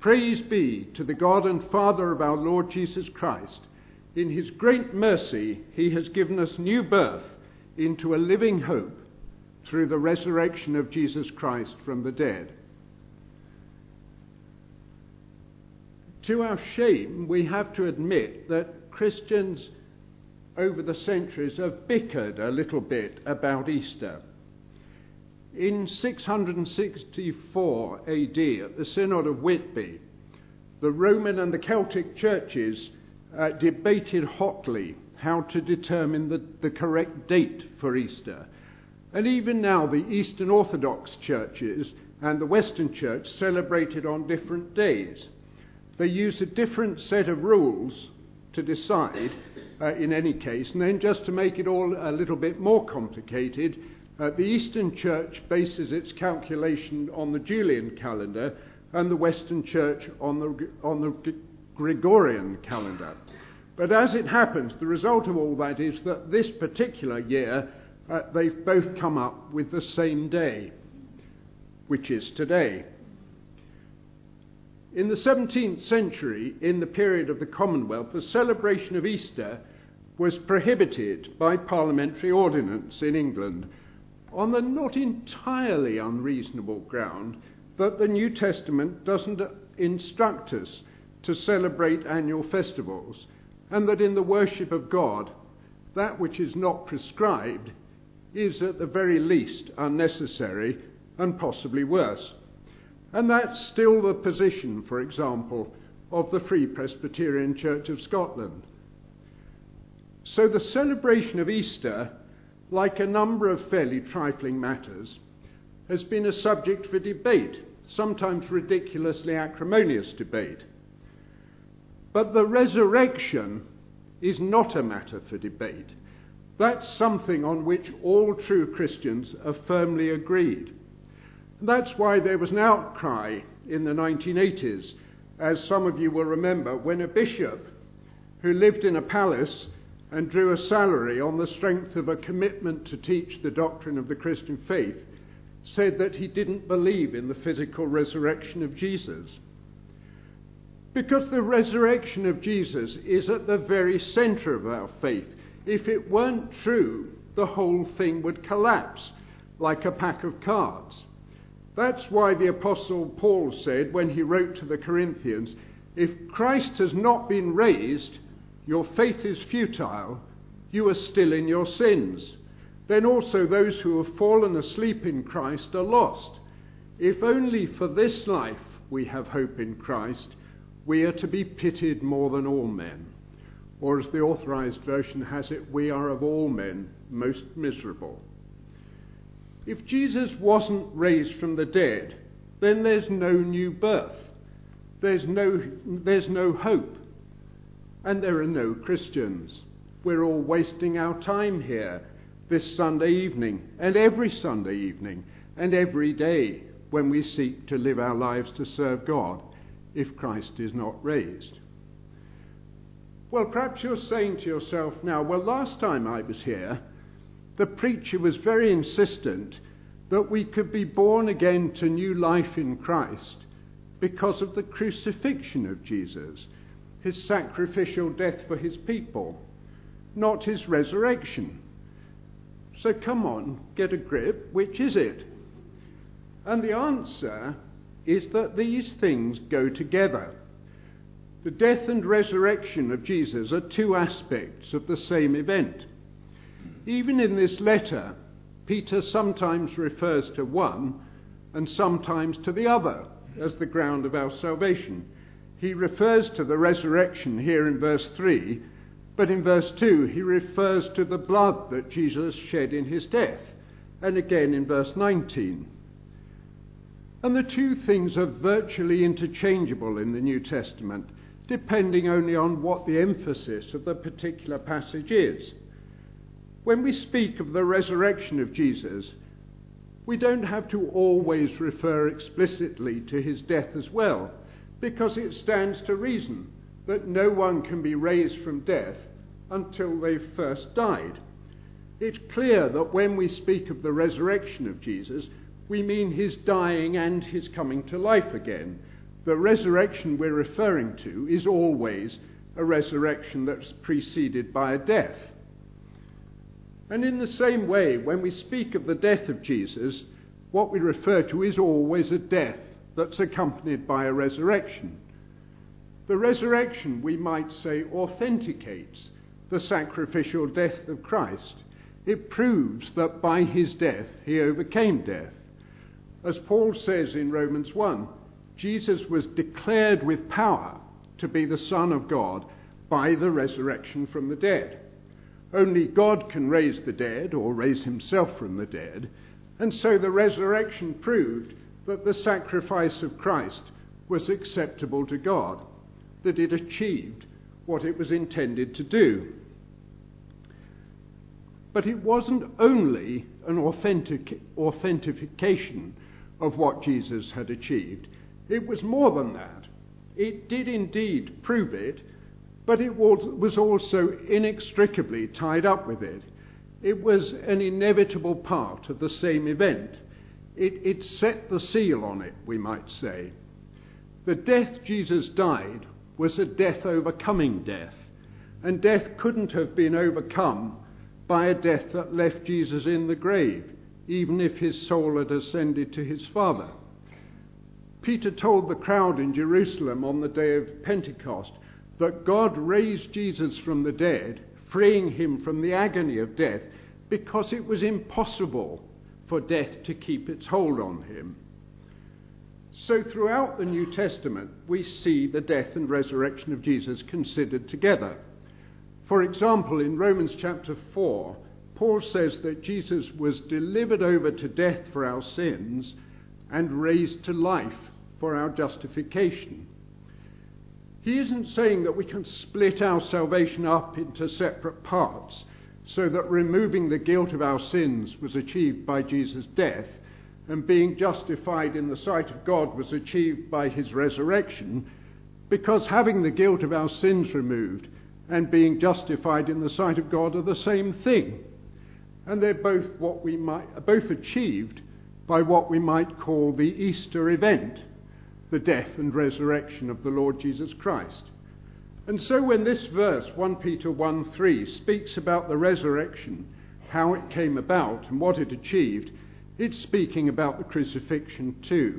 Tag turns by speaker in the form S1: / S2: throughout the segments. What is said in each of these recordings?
S1: Praise be to the God and Father of our Lord Jesus Christ. In his great mercy, he has given us new birth into a living hope through the resurrection of Jesus Christ from the dead. To our shame, we have to admit that Christians over the centuries have bickered a little bit about Easter. In 664 AD, at the Synod of Whitby, the Roman and the Celtic churches debated hotly how to determine the correct date for Easter. And even now, the Eastern Orthodox churches and the Western Church celebrate it on different days. They use a different set of rules to decide, in any case, and then just to make it all a little bit more complicated, the Eastern Church bases its calculation on the Julian calendar and the Western Church on the Gregorian calendar. But as it happens, the result of all that is that this particular year they've both come up with the same day, which is today. In the 17th century, in the period of the Commonwealth, the celebration of Easter was prohibited by parliamentary ordinance in England on the not entirely unreasonable ground that the New Testament doesn't instruct us to celebrate annual festivals, and that in the worship of God, that which is not prescribed is at the very least unnecessary and possibly worse. And that's still the position, for example, of the Free Presbyterian Church of Scotland. So the celebration of Easter, like a number of fairly trifling matters, has been a subject for debate, sometimes ridiculously acrimonious debate. But the resurrection is not a matter for debate. That's something on which all true Christians are firmly agreed. That's why there was an outcry in the 1980s, as some of you will remember, when a bishop who lived in a palace and drew a salary on the strength of a commitment to teach the doctrine of the Christian faith said that he didn't believe in the physical resurrection of Jesus. Because the resurrection of Jesus is at the very center of our faith. If it weren't true, the whole thing would collapse like a pack of cards. That's why the Apostle Paul said when he wrote to the Corinthians, if Christ has not been raised, your faith is futile, you are still in your sins. Then also those who have fallen asleep in Christ are lost. If only for this life we have hope in Christ, we are to be pitied more than all men. Or as the Authorized Version has it, we are of all men most miserable. If Jesus wasn't raised from the dead, then there's no new birth. There's no hope. And there are no Christians. We're all wasting our time here this Sunday evening and every Sunday evening and every day when we seek to live our lives to serve God if Christ is not raised. Well, perhaps you're saying to yourself now, well, last time I was here, the preacher was very insistent that we could be born again to new life in Christ because of the crucifixion of Jesus, his sacrificial death for his people, not his resurrection. So come on, get a grip, which is it? And the answer is that these things go together. The death and resurrection of Jesus are two aspects of the same event. Even in this letter, Peter sometimes refers to one and sometimes to the other as the ground of our salvation. He refers to the resurrection here in verse 3, but in verse 2 he refers to the blood that Jesus shed in his death, and again in verse 19. And the two things are virtually interchangeable in the New Testament, depending only on what the emphasis of the particular passage is. When we speak of the resurrection of Jesus, we don't have to always refer explicitly to his death as well, because it stands to reason that no one can be raised from death until they've first died. It's clear that when we speak of the resurrection of Jesus, we mean his dying and his coming to life again, the resurrection we're referring to is always a resurrection that's preceded by a death. And in the same way, when we speak of the death of Jesus, what we refer to is always a death that's accompanied by a resurrection. The resurrection, we might say, authenticates the sacrificial death of Christ. It proves that by his death he overcame death. As Paul says in Romans 1, Jesus was declared with power to be the Son of God by the resurrection from the dead. Only God can raise the dead or raise himself from the dead, and so the resurrection proved that the sacrifice of Christ was acceptable to God, that it achieved what it was intended to do. But it wasn't only an authentication of what Jesus had achieved. It was more than that. It did indeed prove it, but it was also inextricably tied up with it. It was an inevitable part of the same event. It set the seal on it, we might say. The death Jesus died was a death overcoming death, and death couldn't have been overcome by a death that left Jesus in the grave, even if his soul had ascended to his Father. Peter told the crowd in Jerusalem on the day of Pentecost that God raised Jesus from the dead, freeing him from the agony of death, because it was impossible for death to keep its hold on him. So throughout the New Testament, we see the death and resurrection of Jesus considered together. For example, in Romans chapter 4, Paul says that Jesus was delivered over to death for our sins and raised to life for our justification. He isn't saying that we can split our salvation up into separate parts so that removing the guilt of our sins was achieved by Jesus' death and being justified in the sight of God was achieved by his resurrection, because having the guilt of our sins removed and being justified in the sight of God are the same thing. And they're both achieved by what we might call the Easter event, the death and resurrection of the Lord Jesus Christ. And so when this verse, 1 Peter 1:3, speaks about the resurrection, how it came about and what it achieved, it's speaking about the crucifixion too.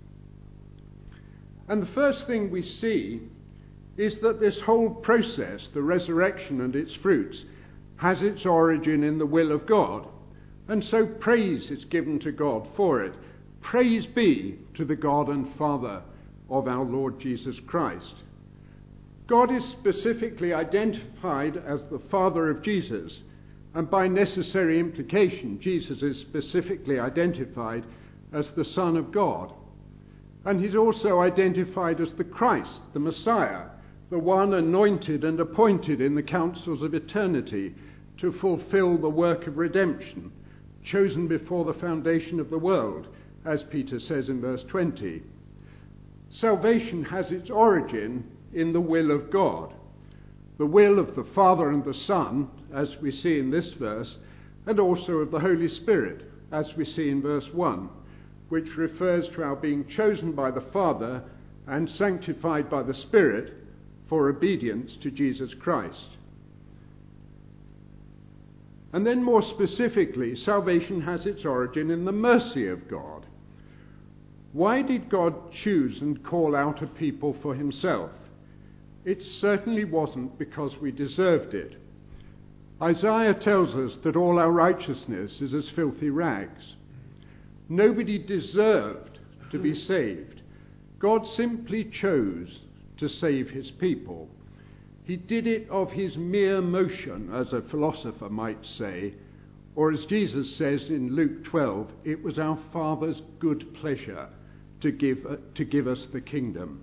S1: And the first thing we see is that this whole process, the resurrection and its fruits, has its origin in the will of God. And so praise is given to God for it. Praise be to the God and Father of our Lord Jesus Christ. God is specifically identified as the Father of Jesus, and by necessary implication, Jesus is specifically identified as the Son of God. And he's also identified as the Christ, the Messiah, the one anointed and appointed in the councils of eternity to fulfill the work of redemption, chosen before the foundation of the world, as Peter says in verse 20. Salvation has its origin in the will of God, the will of the Father and the Son, as we see in this verse, and also of the Holy Spirit, as we see in verse 1, which refers to our being chosen by the Father and sanctified by the Spirit for obedience to Jesus Christ. And then more specifically, salvation has its origin in the mercy of God. Why did God choose and call out a people for himself? It certainly wasn't because we deserved it. Isaiah tells us that all our righteousness is as filthy rags. Nobody deserved to be saved. God simply chose to save his people. He did it of his mere motion, as a philosopher might say, or as Jesus says in Luke 12, it was our Father's good pleasure to give us the kingdom.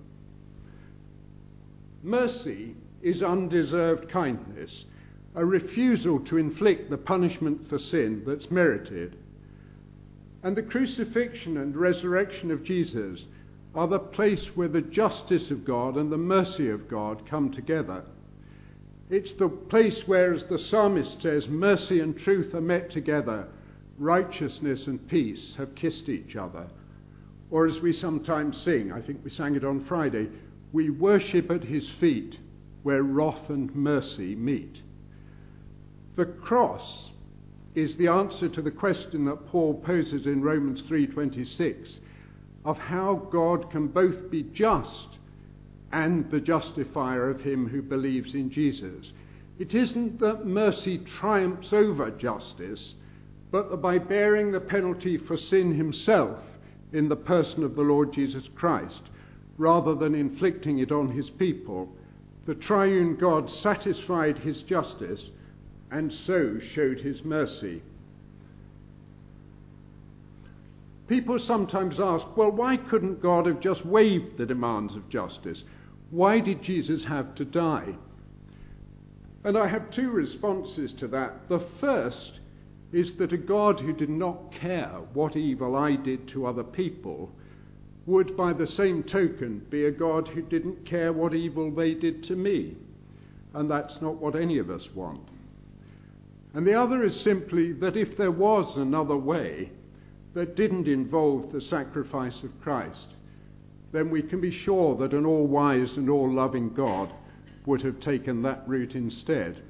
S1: Mercy is undeserved kindness, a refusal to inflict the punishment for sin that's merited. And the crucifixion and resurrection of Jesus are the place where the justice of God and the mercy of God come together. It's the place where, as the psalmist says, mercy and truth are met together, righteousness and peace have kissed each other. Or as we sometimes sing, I think we sang it on Friday, we worship at his feet where wrath and mercy meet. The cross is the answer to the question that Paul poses in Romans 3:26 of how God can both be just and the justifier of him who believes in Jesus. It isn't that mercy triumphs over justice, but that by bearing the penalty for sin himself in the person of the Lord Jesus Christ, rather than inflicting it on his people, the triune God satisfied his justice and so showed his mercy. People sometimes ask, well, why couldn't God have just waived the demands of justice? Why did Jesus have to die? And I have two responses to that. The first is that a God who did not care what evil I did to other people would, by the same token, be a God who didn't care what evil they did to me. And that's not what any of us want. And the other is simply that if there was another way that didn't involve the sacrifice of Christ, then we can be sure that an all-wise and all-loving God would have taken that route instead.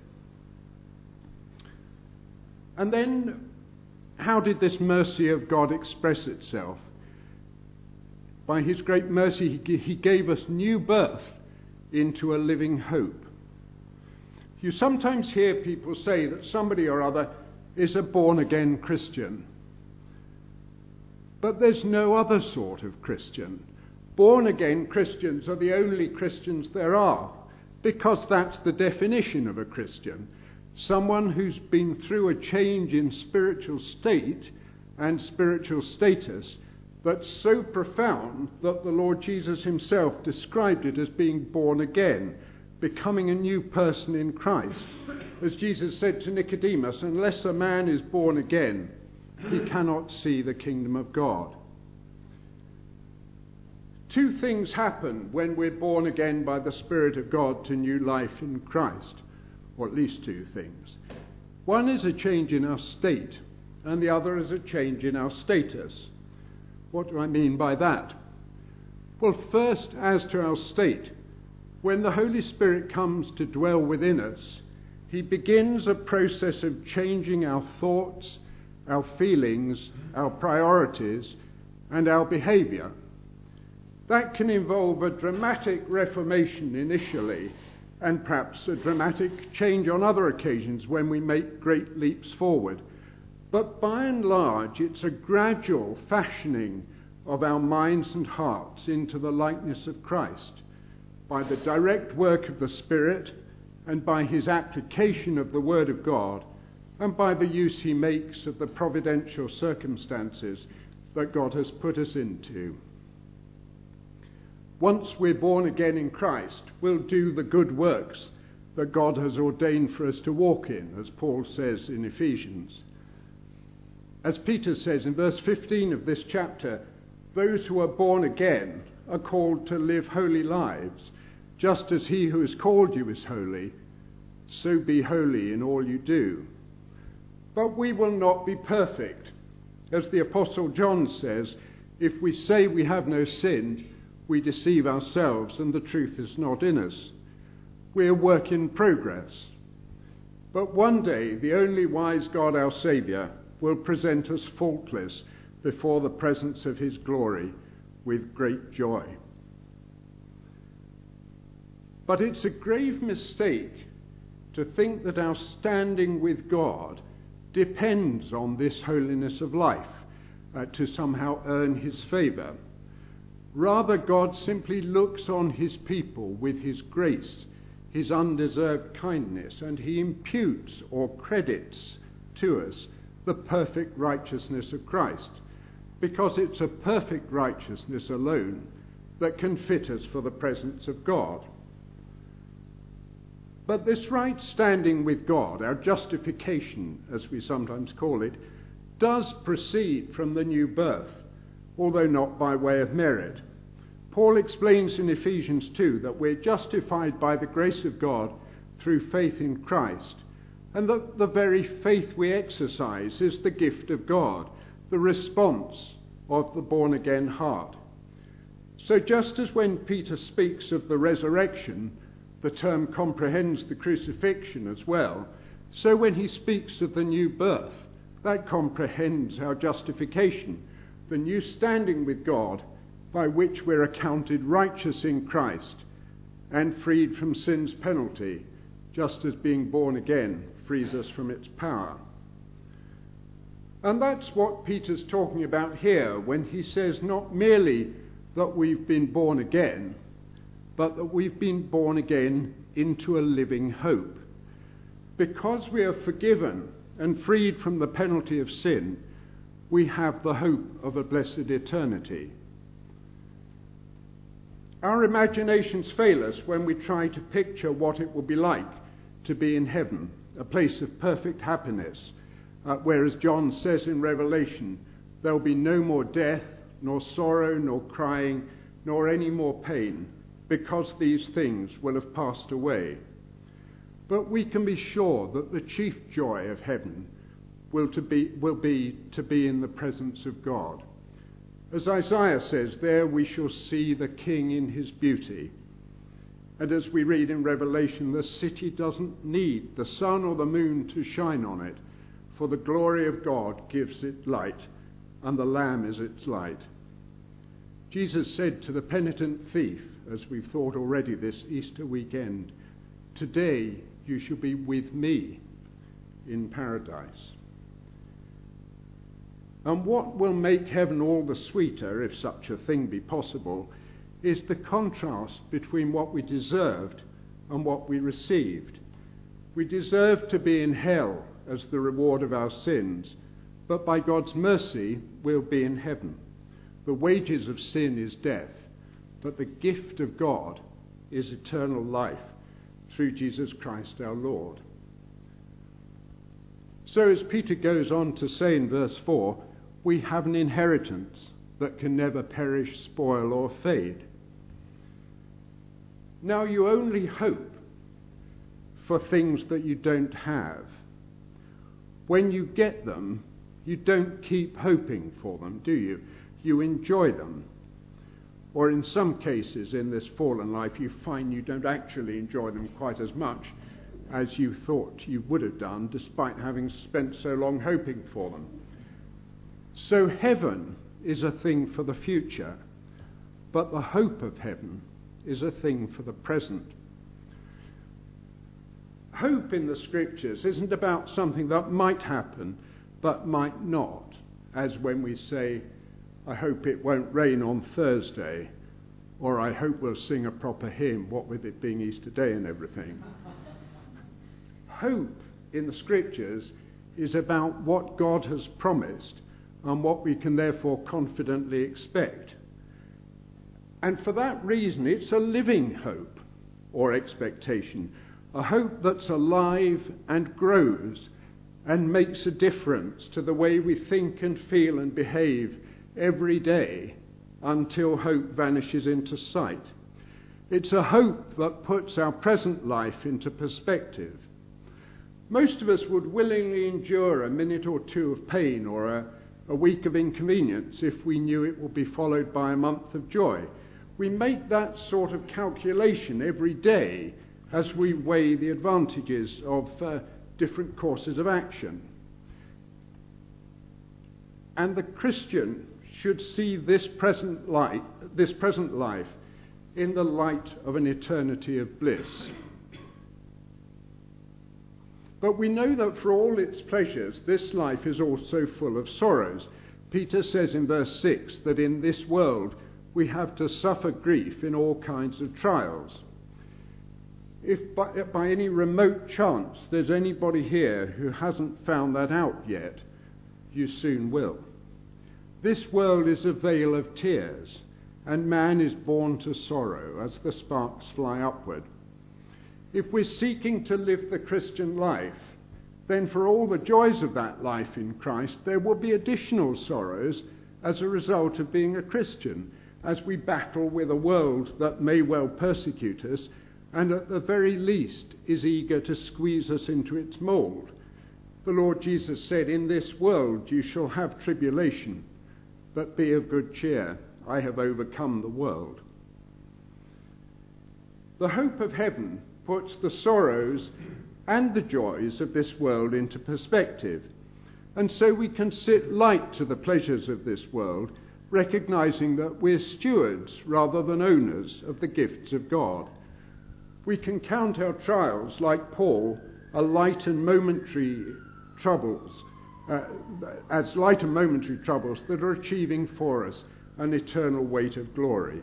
S1: And then, how did this mercy of God express itself? By his great mercy, he gave us new birth into a living hope. You sometimes hear people say that somebody or other is a born-again Christian. But there's no other sort of Christian. Born-again Christians are the only Christians there are, because that's the definition of a Christian. Someone who's been through a change in spiritual state and spiritual status that's so profound that the Lord Jesus himself described it as being born again, becoming a new person in Christ. As Jesus said to Nicodemus, unless a man is born again, he cannot see the kingdom of God. Two things happen when we're born again by the Spirit of God to new life in Christ, or at least two things. One is a change in our state, and the other is a change in our status. What do I mean by that? Well, first, as to our state, when the Holy Spirit comes to dwell within us, he begins a process of changing our thoughts, our feelings, our priorities, and our behavior. That can involve a dramatic reformation initially, and perhaps a dramatic change on other occasions when we make great leaps forward. But by and large, it's a gradual fashioning of our minds and hearts into the likeness of Christ by the direct work of the Spirit and by his application of the Word of God and by the use he makes of the providential circumstances that God has put us into. Once we're born again in Christ, we'll do the good works that God has ordained for us to walk in, as Paul says in Ephesians. As Peter says in verse 15 of this chapter, those who are born again are called to live holy lives, just as he who has called you is holy, so be holy in all you do. But we will not be perfect. As the Apostle John says, if we say we have no sin, we deceive ourselves and the truth is not in us. We're a work in progress. But one day, the only wise God, our Saviour, will present us faultless before the presence of his glory with great joy. But it's a grave mistake to think that our standing with God depends on this holiness of life to somehow earn his favour. Rather, God simply looks on his people with his grace, his undeserved kindness, and he imputes or credits to us the perfect righteousness of Christ, because it's a perfect righteousness alone that can fit us for the presence of God. But this right standing with God, our justification, as we sometimes call it, does proceed from the new birth, although not by way of merit. Paul explains in Ephesians 2 that we're justified by the grace of God through faith in Christ, and that the very faith we exercise is the gift of God, the response of the born-again heart. So just as when Peter speaks of the resurrection, the term comprehends the crucifixion as well, so when he speaks of the new birth, that comprehends our justification, the new standing with God, by which we're accounted righteous in Christ and freed from sin's penalty, just as being born again frees us from its power. And that's what Peter's talking about here when he says not merely that we've been born again, but that we've been born again into a living hope. Because we are forgiven and freed from the penalty of sin, we have the hope of a blessed eternity. Our imaginations fail us when we try to picture what it will be like to be in heaven, a place of perfect happiness, where, as John says in Revelation, there will be no more death, nor sorrow, nor crying, nor any more pain, because these things will have passed away. But we can be sure that the chief joy of heaven will be to be in the presence of God. As Isaiah says, there we shall see the King in his beauty. And as we read in Revelation, the city doesn't need the sun or the moon to shine on it, for the glory of God gives it light, and the Lamb is its light. Jesus said to the penitent thief, as we've thought already this Easter weekend, "Today you shall be with me in paradise." And what will make heaven all the sweeter, if such a thing be possible, is the contrast between what we deserved and what we received. We deserved to be in hell as the reward of our sins, but by God's mercy we'll be in heaven. The wages of sin is death, but the gift of God is eternal life through Jesus Christ our Lord. So as Peter goes on to say in verse 4, we have an inheritance that can never perish, spoil, or fade. Now you only hope for things that you don't have. When you get them, you don't keep hoping for them, do you? You enjoy them. Or in some cases in this fallen life, you find you don't actually enjoy them quite as much as you thought you would have done, despite having spent so long hoping for them. So heaven is a thing for the future, but the hope of heaven is a thing for the present. Hope in the Scriptures isn't about something that might happen, but might not, as when we say, "I hope it won't rain on Thursday," or "I hope we'll sing a proper hymn," what with it being Easter Day and everything. Hope in the Scriptures is about what God has promised and what we can therefore confidently expect. And for that reason, it's a living hope or expectation, a hope that's alive and grows and makes a difference to the way we think and feel and behave every day until hope vanishes into sight. It's a hope that puts our present life into perspective. Most of us would willingly endure a minute or two of pain or a week of inconvenience if we knew it would be followed by a month of joy. We make that sort of calculation every day as we weigh the advantages of different courses of action. And the Christian should see this present life in the light of an eternity of bliss. But we know that for all its pleasures, this life is also full of sorrows. Peter says in verse 6 that in this world we have to suffer grief in all kinds of trials. If by any remote chance there's anybody here who hasn't found that out yet, you soon will. This world is a vale of tears, and man is born to sorrow as the sparks fly upward. If we're seeking to live the Christian life, then for all the joys of that life in Christ, there will be additional sorrows as a result of being a Christian, as we battle with a world that may well persecute us, and at the very least is eager to squeeze us into its mould. The Lord Jesus said, "In this world you shall have tribulation, but be of good cheer. I have overcome the world. The hope of heaven puts the sorrows and the joys of this world into perspective, and so we can sit light to the pleasures of this world, recognizing that we're stewards rather than owners of the gifts of God. We can count our trials, like Paul, as light and momentary troubles that are achieving for us an eternal weight of glory.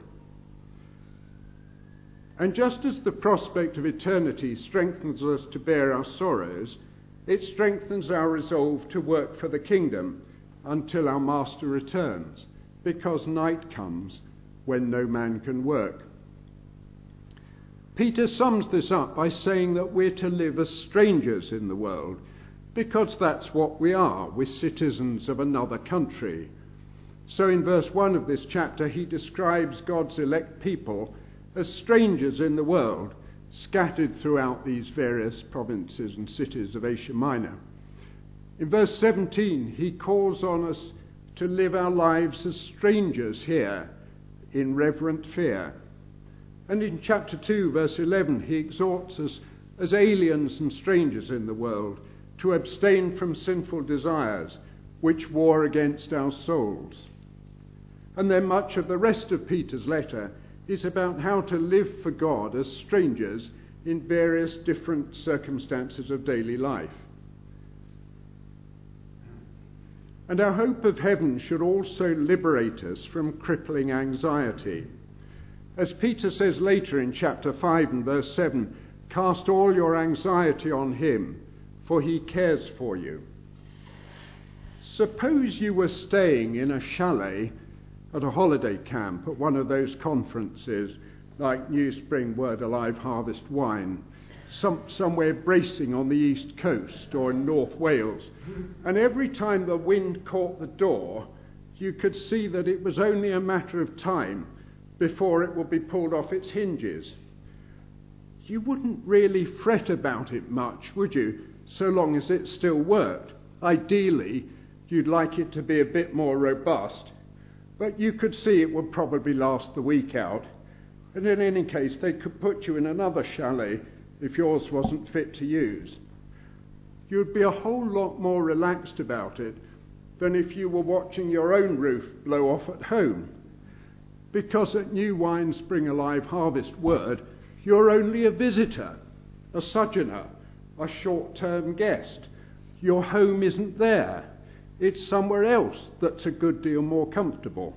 S1: And just as the prospect of eternity strengthens us to bear our sorrows, it strengthens our resolve to work for the kingdom until our Master returns, because night comes when no man can work. Peter sums this up by saying that we're to live as strangers in the world, because that's what we are. We're citizens of another country. So in verse 1 of this chapter, he describes God's elect people as strangers in the world, scattered throughout these various provinces and cities of Asia Minor. In verse 17, he calls on us to live our lives as strangers here in reverent fear. And in chapter 2, verse 11, he exhorts us as aliens and strangers in the world to abstain from sinful desires which war against our souls. And then much of the rest of Peter's letter is about how to live for God as strangers in various different circumstances of daily life. And our hope of heaven should also liberate us from crippling anxiety. As Peter says later in chapter 5 and verse 7, cast all your anxiety on him, for he cares for you. Suppose you were staying in a chalet at a holiday camp at one of those conferences like New Spring Word Alive Harvest Wine, somewhere bracing on the east coast or in North Wales, and every time the wind caught the door, you could see that it was only a matter of time before it would be pulled off its hinges. You wouldn't really fret about it much, would you, so long as it still worked? Ideally, you'd like it to be a bit more robust, but you could see it would probably last the week out, and in any case they could put you in another chalet if yours wasn't fit to use. You'd be a whole lot more relaxed about it than if you were watching your own roof blow off at home, because at New Wine Spring Alive Harvest Word, you're only a visitor, a sojourner, a short-term guest. Your home isn't there. It's somewhere else that's a good deal more comfortable.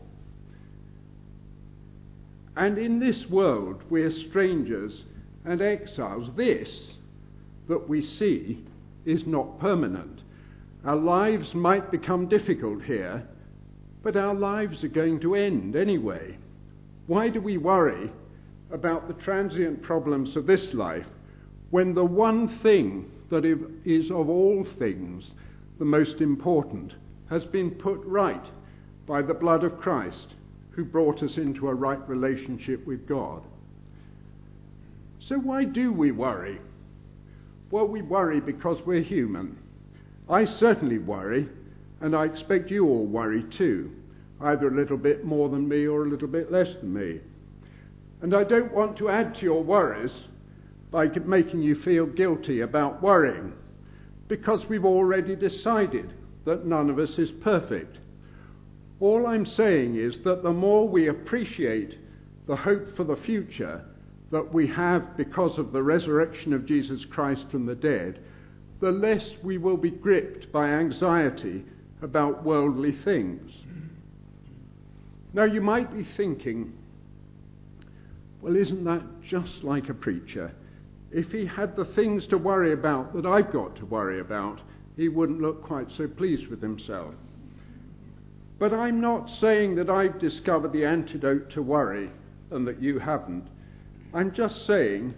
S1: And in this world, we're strangers and exiles. This that we see is not permanent. Our lives might become difficult here, but our lives are going to end anyway. Why do we worry about the transient problems of this life when the one thing that is of all things the most important has been put right by the blood of Christ, who brought us into a right relationship with God? So why do we worry? Well, we worry because we're human. I certainly worry, and I expect you all worry too, either a little bit more than me or a little bit less than me. And I don't want to add to your worries by making you feel guilty about worrying, because we've already decided that none of us is perfect. All I'm saying is that the more we appreciate the hope for the future that we have because of the resurrection of Jesus Christ from the dead, the less we will be gripped by anxiety about worldly things. Now you might be thinking, well, isn't that just like a preacher? If he had the things to worry about that I've got to worry about, he wouldn't look quite so pleased with himself. But I'm not saying that I've discovered the antidote to worry and that you haven't. I'm just saying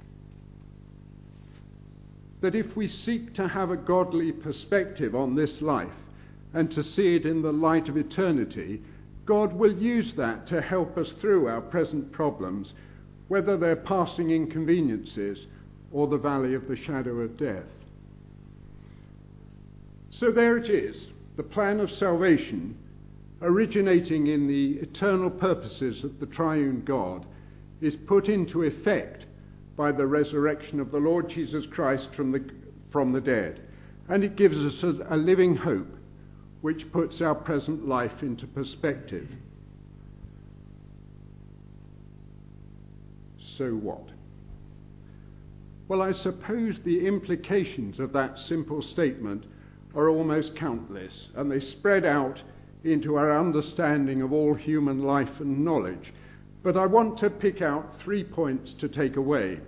S1: that if we seek to have a godly perspective on this life and to see it in the light of eternity, God will use that to help us through our present problems, whether they're passing inconveniences or the valley of the shadow of death. So there it is, the plan of salvation originating in the eternal purposes of the triune God, is put into effect by the resurrection of the Lord Jesus Christ from the dead. And it gives us a living hope which puts our present life into perspective. So what? Well, I suppose the implications of that simple statement are almost countless, and they spread out into our understanding of all human life and knowledge. But I want to pick out 3 points to take away.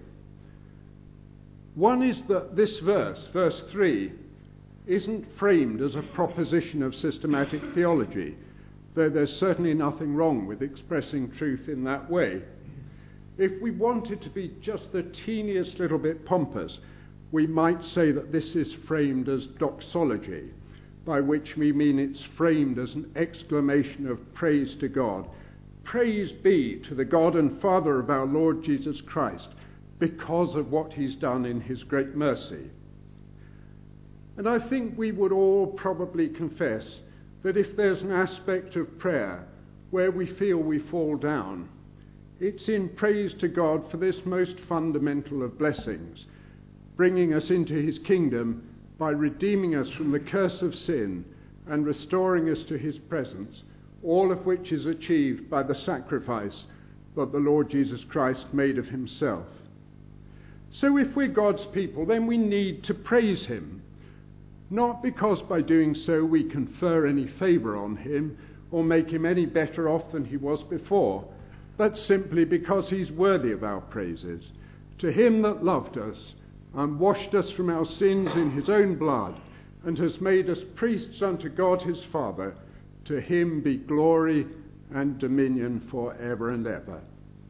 S1: One is that this verse 3, isn't framed as a proposition of systematic theology, though there's certainly nothing wrong with expressing truth in that way. If we wanted to be just the teeniest little bit pompous, we might say that this is framed as doxology, by which we mean it's framed as an exclamation of praise to God. Praise be to the God and Father of our Lord Jesus Christ, because of what he's done in his great mercy. And I think we would all probably confess that if there's an aspect of prayer where we feel we fall down, it's in praise to God for this most fundamental of blessings, bringing us into his kingdom by redeeming us from the curse of sin and restoring us to his presence, all of which is achieved by the sacrifice that the Lord Jesus Christ made of himself. So if we're God's people, then we need to praise him, not because by doing so we confer any favour on him or make him any better off than he was before, but simply because he's worthy of our praises. To him that loved us and washed us from our sins in his own blood and has made us priests unto God his Father, to him be glory and dominion for ever and ever.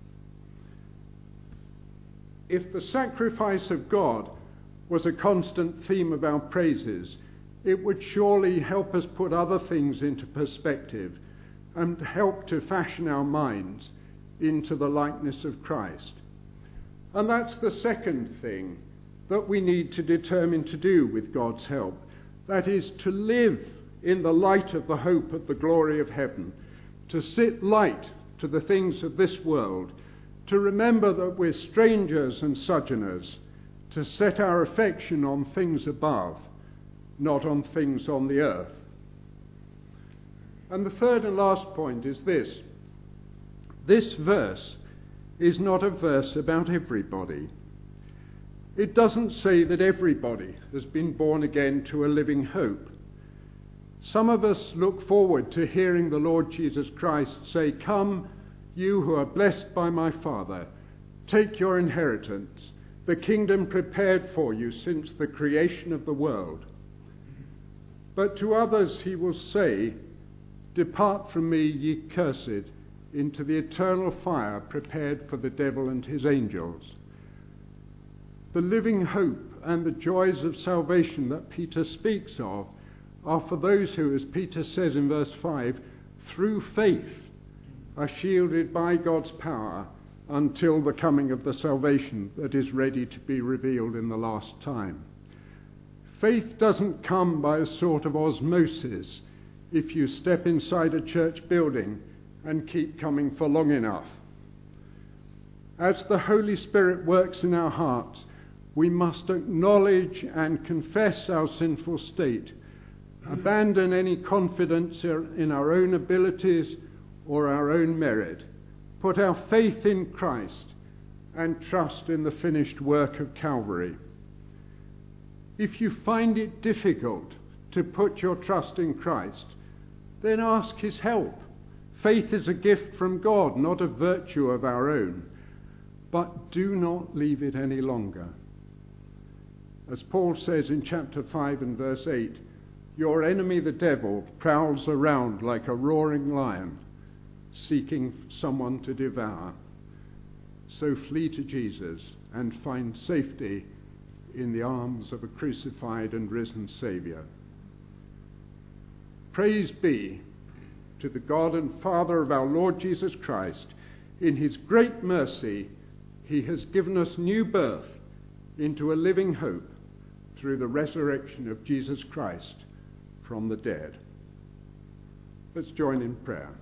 S1: If the sacrifice of God was a constant theme of our praises, it would surely help us put other things into perspective and help to fashion our minds into the likeness of Christ. And that's the second thing that we need to determine to do with God's help. That is, to live in the light of the hope of the glory of heaven, to sit light to the things of this world, to remember that we're strangers and sojourners, to set our affection on things above, not on things on the earth. And the third and last point is this. This verse is not a verse about everybody. It doesn't say that everybody has been born again to a living hope. Some of us look forward to hearing the Lord Jesus Christ say, "Come, you who are blessed by my Father, take your inheritance, the kingdom prepared for you since the creation of the world." But to others he will say, "Depart from me, ye cursed, into the eternal fire prepared for the devil and his angels." The living hope and the joys of salvation that Peter speaks of are for those who, as Peter says in verse 5, through faith are shielded by God's power until the coming of the salvation that is ready to be revealed in the last time. Faith doesn't come by a sort of osmosis if you step inside a church building and keep coming for long enough. As the Holy Spirit works in our hearts, we must acknowledge and confess our sinful state, abandon any confidence in our own abilities or our own merit, put our faith in Christ, and trust in the finished work of Calvary. If you find it difficult to put your trust in Christ, then ask his help. Faith is a gift from God, not a virtue of our own. But do not leave it any longer. As Paul says in chapter 5 and verse 8, your enemy the devil prowls around like a roaring lion, seeking someone to devour. So flee to Jesus and find safety in the arms of a crucified and risen Saviour. Praise be to the God and Father of our Lord Jesus Christ. In his great mercy, he has given us new birth into a living hope through the resurrection of Jesus Christ from the dead. Let's join in prayer.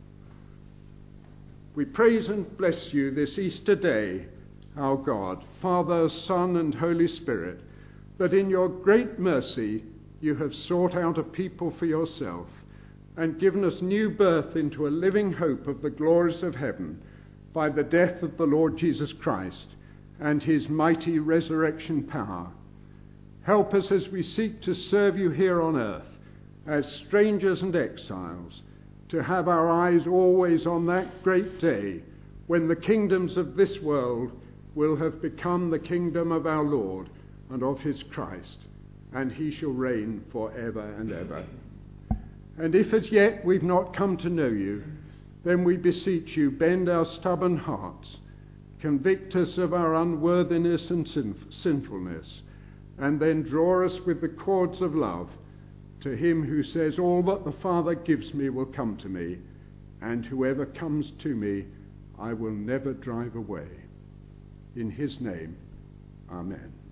S1: We praise and bless you this Easter day, our God, Father, Son, and Holy Spirit, that in your great mercy you have sought out a people for yourself and given us new birth into a living hope of the glories of heaven by the death of the Lord Jesus Christ and his mighty resurrection power. Help us as we seek to serve you here on earth as strangers and exiles, to have our eyes always on that great day when the kingdoms of this world will have become the kingdom of our Lord and of his Christ, and he shall reign forever and ever. And if as yet we've not come to know you, then we beseech you, bend our stubborn hearts, convict us of our unworthiness and sinfulness, and then draw us with the cords of love to him who says, all that the Father gives me will come to me, and whoever comes to me I will never drive away. In his name, amen.